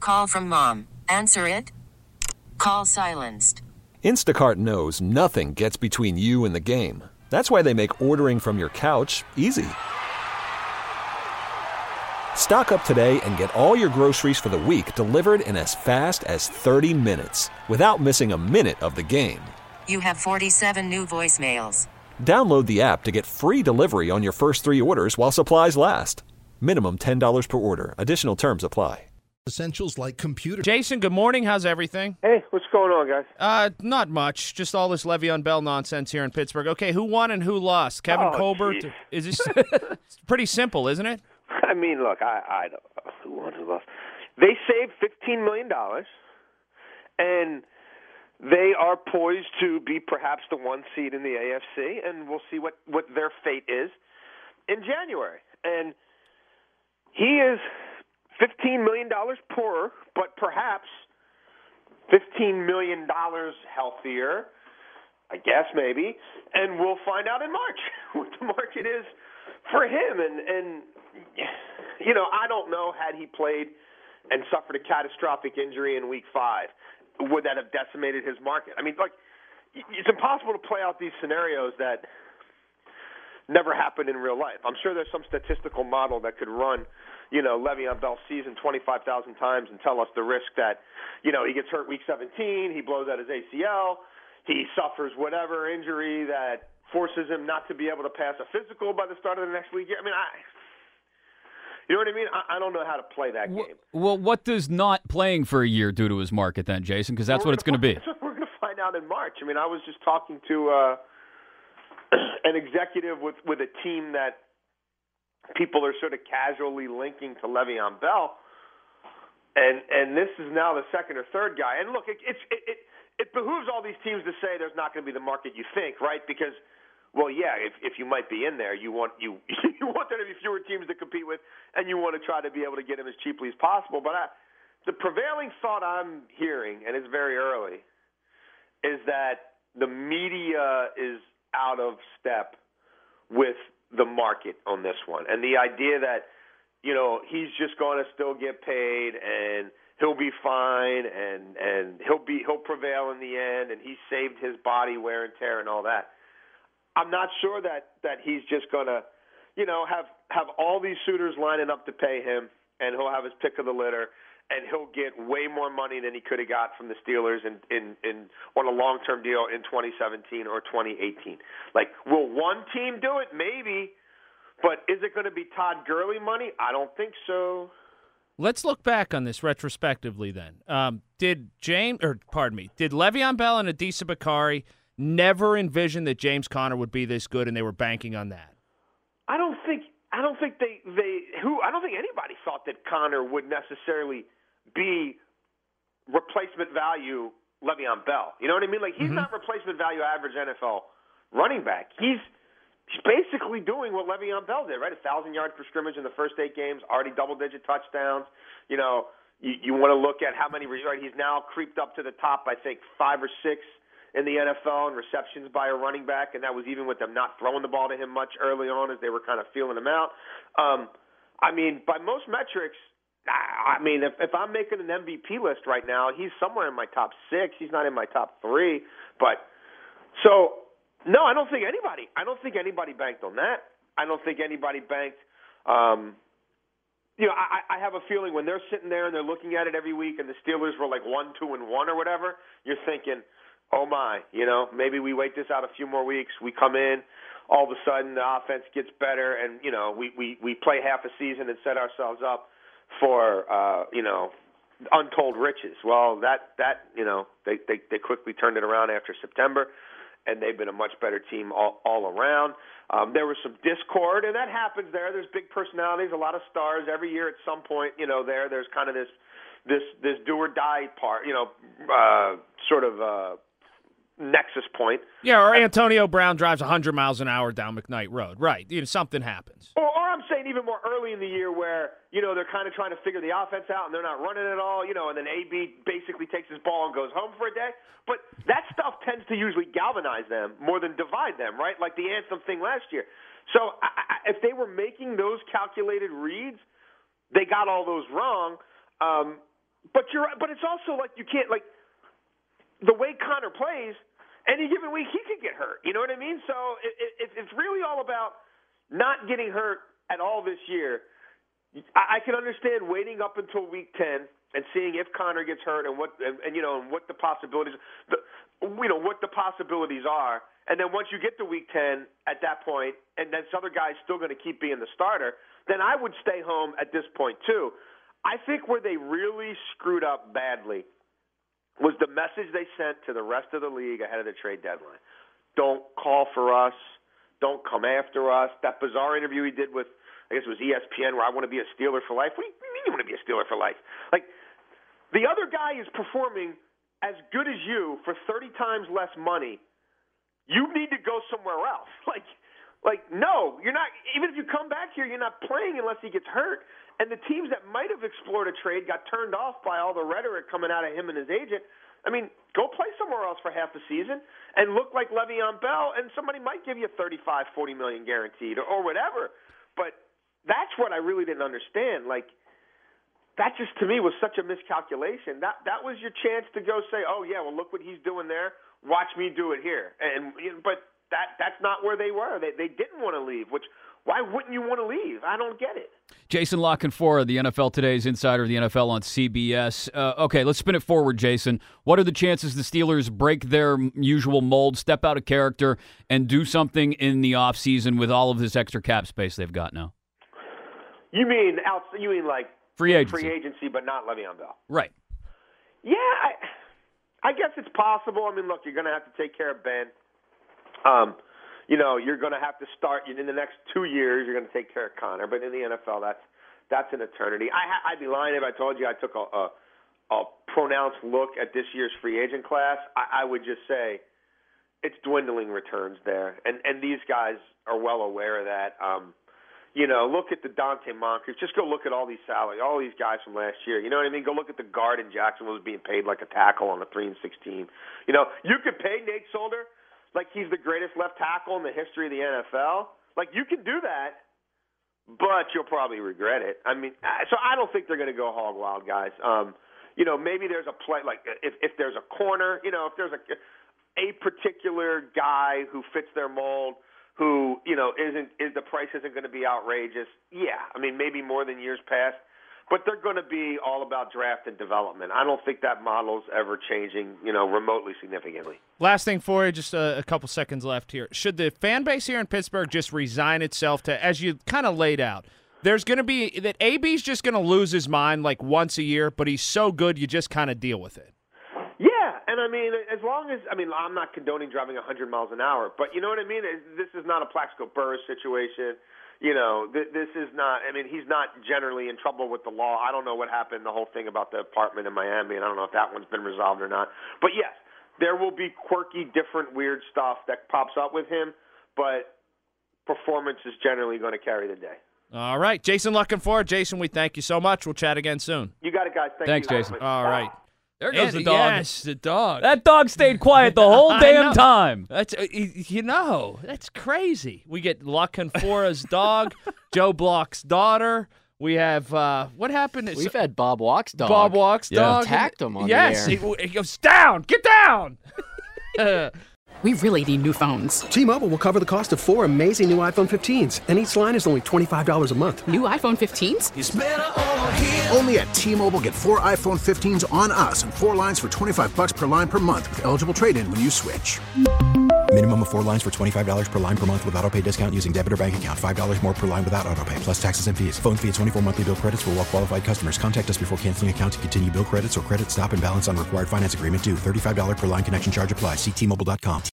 Call from mom. Answer it. Call silenced. Instacart knows nothing gets between you and the game. That's why they make ordering from your couch easy. Stock up today and get all your groceries for the week delivered in as fast as 30 minutes without missing a minute of the game. You have 47 new voicemails. Download the app to get free delivery on your first 3 orders while supplies last. Minimum $10 per order. Additional terms apply. Essentials like computer. Jason, good morning. How's everything? Hey, what's going on, guys? Not much. Just all this Le'Veon Bell nonsense here in Pittsburgh. Okay, who won and who lost? Kevin Colbert? Geez. Is this it's pretty simple, isn't it? I mean, look, I don't know who won, who lost. They saved $15 million, and they are poised to be perhaps the 1 seed in the AFC, and we'll see what their fate is in January. And he is $15 million poorer, but perhaps $15 million healthier, I guess maybe, and we'll find out in March what the market is for him. And you know, I don't know, had he played and suffered a catastrophic injury in Week 5, would that have decimated his market? I mean, like, it's impossible to play out these scenarios that never happened in real life. I'm sure there's some statistical model that could run, you know, Le'Veon Bell's season 25,000 times and tell us the risk that, you know, he gets hurt Week 17, he blows out his ACL, he suffers whatever injury that forces him not to be able to pass a physical by the start of the next week. I mean, you know what I mean? I don't know how to play that game. Well, what does not playing for a year do to his market then, Jason? Because that's what it's going to be. That's what we're going to find out in March. I mean, I was just talking to an executive with a team that people are sort of casually linking to Le'Veon Bell, and this is now the second or third guy. And look, it behooves all these teams to say there's not going to be the market you think, right? Because, well, yeah, if you might be in there, you want there to be fewer teams to compete with, and you want to try to be able to get him as cheaply as possible. But the prevailing thought I'm hearing, and it's very early, is that the media is out of step with the market on this one. And the idea that, you know, he's just going to still get paid and he'll be fine and he'll prevail in the end and he saved his body wear and tear and all that. I'm not sure that he's just going to, you know, have all these suitors lining up to pay him and he'll have his pick of the litter and he'll get way more money than he could have got from the Steelers in on a long-term deal in 2017 or 2018. Like, will one team do it? Maybe. But is it going to be Todd Gurley money? I don't think so. Let's look back on this retrospectively then. Did Le'Veon Bell and Adisa Bakari never envision that James Conner would be this good and they were banking on that? I don't think anybody thought that Conner would necessarily be replacement value Le'Veon Bell. You know what I mean? Like, he's not replacement value average NFL running back. He's basically doing what Le'Veon Bell did, right? 1,000 yards per scrimmage in the first 8 games, already double-digit touchdowns. You know, you want to look at how many, right? He's now creeped up to the top, I think, 5 or 6 in the NFL in receptions by a running back, and that was even with them not throwing the ball to him much early on as they were kind of feeling him out. I mean, by most metrics, I mean, if I'm making an MVP list right now, he's somewhere in my top 6. He's not in my top 3. But so, no, I don't think anybody banked on that. I don't think anybody banked. You know, I have a feeling when they're sitting there and they're looking at it every week, and the Steelers were like 1-2-1 or whatever, you're thinking, oh my, you know, maybe we wait this out a few more weeks. We come in, all of a sudden the offense gets better, and you know, we play half a season and set ourselves up for you know, untold riches. Well, that you know, they quickly turned it around after September, and they've been a much better team all around. There was some discord, and that happens there. There's big personalities, a lot of stars every year. At some point, you know, there's kind of this do or die part, you know, sort of nexus point. Yeah, or Antonio Brown drives 100 miles an hour down McKnight Road. Right. You know, something happens. Or I'm saying even more early in the year where, you know, they're kind of trying to figure the offense out and they're not running at all, you know, and then AB basically takes his ball and goes home for a day. But that stuff tends to usually galvanize them more than divide them, right? Like the Anthem thing last year. So if they were making those calculated reads, they got all those wrong. But you're right. But it's also like you can't, like, the way Connor plays, any given week he could get hurt. You know what I mean? So it's really all about not getting hurt at all this year. I can understand waiting up until week 10 and seeing if Connor gets hurt and what the possibilities, what the possibilities are. And then once you get to week 10 at that point, and this other guy's still going to keep being the starter, then I would stay home at this point too. I think where they really screwed up badly was the message they sent to the rest of the league ahead of the trade deadline. Don't call for us. Don't come after us. That bizarre interview he did with, I guess it was ESPN, where I want to be a Steeler for life. What do you mean you want to be a Steeler for life? Like, the other guy is performing as good as you for 30 times less money. You need to go somewhere else. Like, no, you're not. Even if you come back here, you're not playing unless he gets hurt. And the teams that might have explored a trade got turned off by all the rhetoric coming out of him and his agent. I mean, go play somewhere else for half the season and look like Le'Veon Bell, and somebody might give you $35, $40 million guaranteed or whatever. But that's what I really didn't understand. Like, that just to me was such a miscalculation. That was your chance to go say, oh yeah, well look what he's doing there. Watch me do it here. But that's not where they were. They didn't want to leave. Which, why wouldn't you want to leave? I don't get it. Jason La Canfora, the NFL Today's insider of the NFL on CBS. Okay, let's spin it forward, Jason. What are the chances the Steelers break their usual mold, step out of character, and do something in the offseason with all of this extra cap space they've got now? You mean like free agency, but not Le'Veon Bell? Right. Yeah, I guess it's possible. I mean, look, you're going to have to take care of Ben. You're going to have to start in the next 2 years. You're going to take care of Connor, but in the NFL, that's an eternity. I'd be lying if I told you I took a pronounced look at this year's free agent class. I would just say it's dwindling returns there, and these guys are well aware of that. Look at the Dante Moncrief. Just go look at all these salaries, all these guys from last year. You know what I mean? Go look at the guard in Jacksonville who's being paid like a tackle on a 3-16. You could pay Nate Solder like he's the greatest left tackle in the history of the NFL. Like, you can do that, but you'll probably regret it. I mean, so I don't think they're going to go hog wild, guys. Maybe there's a play, like if there's a corner, if there's a particular guy who fits their mold, who, the price isn't going to be outrageous. Yeah, I mean, maybe more than years past. But they're going to be all about draft and development. I don't think that model's ever changing, remotely significantly. Last thing for you, just a couple seconds left here. Should the fan base here in Pittsburgh just resign itself to, as you kind of laid out, there's going to be that AB's just going to lose his mind like once a year, but he's so good you just kind of deal with it. Yeah, and I mean, as long as, I'm not condoning driving 100 miles an hour, but you know what I mean? This is not a Plaxico Burress situation. This is not, he's not generally in trouble with the law. I don't know what happened, the whole thing about the apartment in Miami, and I don't know if that one's been resolved or not. But yes, there will be quirky, different, weird stuff that pops up with him, but performance is generally going to carry the day. All right. Jason La Canfora. Jason, we thank you so much. We'll chat again soon. You got it, guys. Thanks, you. Jason. All right. There goes the dog. Yes, the dog. That dog stayed quiet the whole damn time. That's that's crazy. We get La Canfora's dog, Joe Block's daughter. We have what happened? We've had Bob Walk's dog. Bob Walk's dog attacked him on yes, the air. He goes down. Get down. We really need new phones. T-Mobile will cover the cost of 4 amazing new iPhone 15s, and each line is only $25 a month. New iPhone 15s? It's better over here. Only at T-Mobile, get 4 iPhone 15s on us and 4 lines for $25 per line per month with eligible trade-in when you switch. Minimum of 4 lines for $25 per line per month with autopay discount using debit or bank account. $5 more per line without autopay, plus taxes and fees. Phone fee at 24 monthly bill credits for well-qualified customers. Contact us before canceling account to continue bill credits or credit stop and balance on required finance agreement due. $35 per line connection charge applies. See T-Mobile.com.